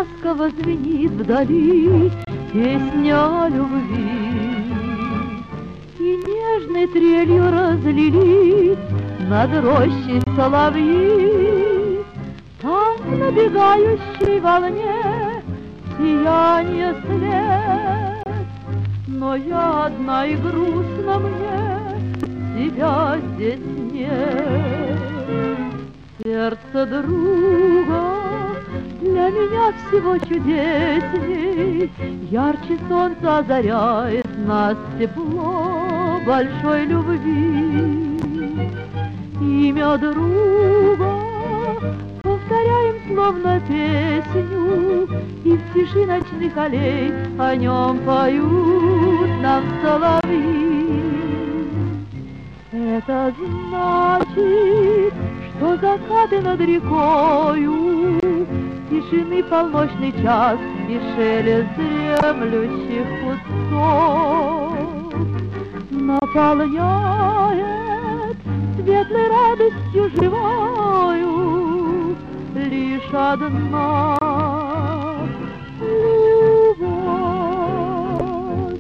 ласково звенит вдали песня о любви, и нежной трелью разлились над рощей соловьи. Там в набегающей волне сияние след, но я одна и грустно мне, тебя здесь нет. Сердце друга для меня всего чудесней, ярче солнца озаряет нас тепло большой любви. Имя друга повторяем словно песню, и в тиши ночных аллей о нем поют нам соловьи. Это значит, что закаты над рекою, тишины полночный час и шелест дремлющих кустов наполняет светлой радостью живою лишь одна любовь.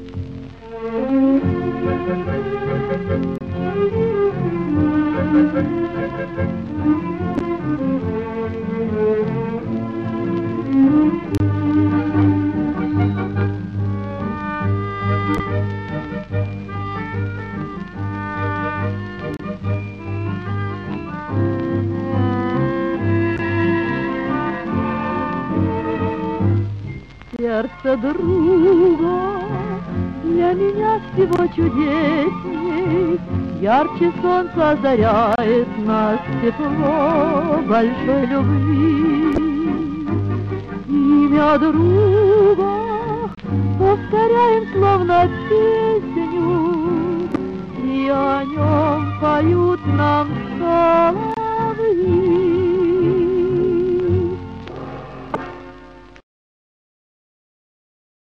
Сердце друга для меня всего чудесней, ярче солнца озаряет нас тепло большой любви. Имя друга повторяем словно песню, и о нем поют нам соловьи.